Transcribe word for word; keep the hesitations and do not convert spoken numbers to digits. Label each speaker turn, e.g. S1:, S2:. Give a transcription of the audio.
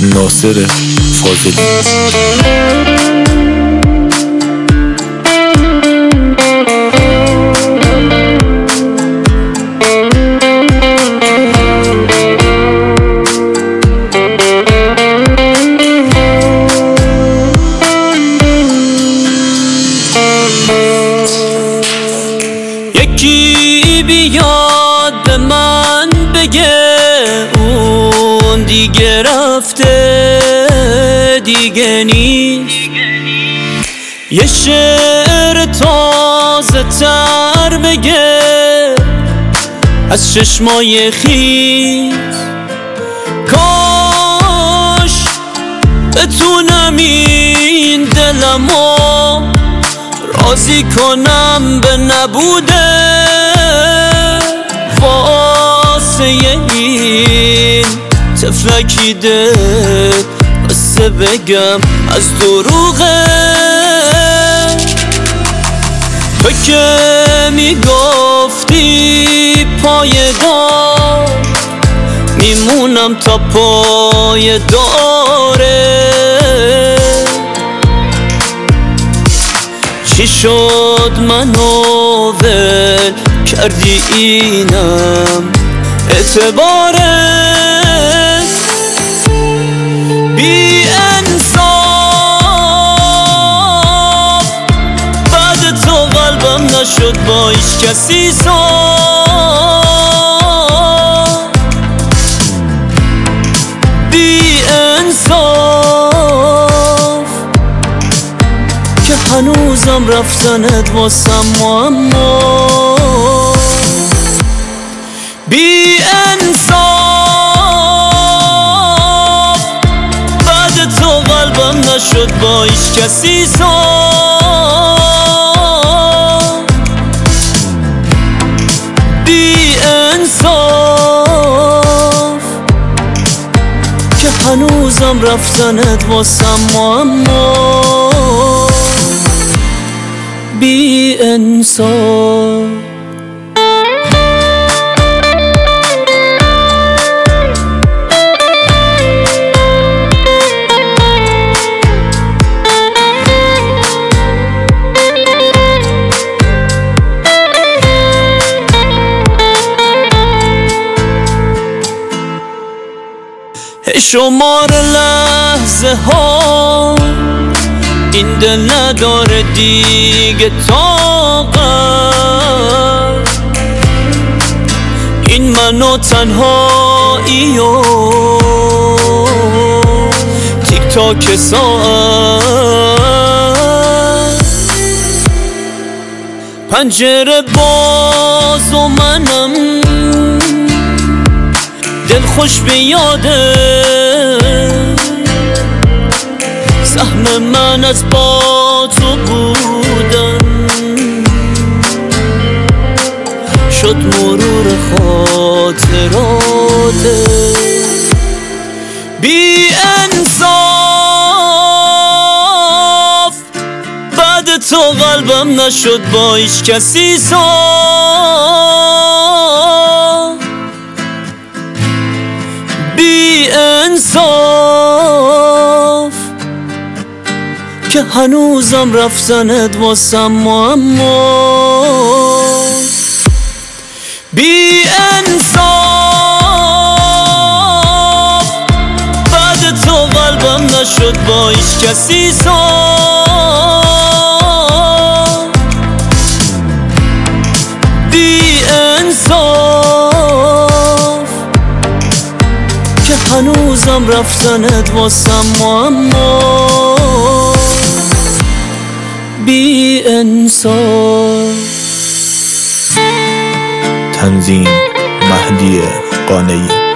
S1: ناصر فاضلی.
S2: یکی بیاد به من بگه اون دیگه رفته دیگه نیست، یه شعر تازه تر بگه از چشمای خیز. کاش بتونم این دلمو راضی کنم به نبوده واسه این تفلکی دل بسه بگم از دروغه. تو که میگفتی پایدار میمونم تا پای داره، چی شد منو ول کردی اینم اعتباره. بی انصاف بعد تو قلبم نشد با هیچ کسی صاف. بی انصاف که هنوزم رفتنت واسم معما. بی انصاف بعد تو قلبم نشد با هیچ کسی صاف. بی انصاف که هنوزم رفتنت واسم معما. بی انصاف. شمار لحظه ها این دل نداره دیگه طاقت، این منو تنهایی و تیک تاک ساعت. پنجره باز و منم دل خوش به یاده سهم من از با تو بودن شد مرور خاطراته. بی انصاف بعد تو قلبم نشد با هیچ کسی صاف. بی انصاف که هنوزم رفتنت واسم معما. بی انصاف بعد تو قلبم نشد با هیچ کسی صاف. بی انصاف که هنوزم رفتنت واسم معما. بی انصاف.
S1: تنظیم مهدی قانعی.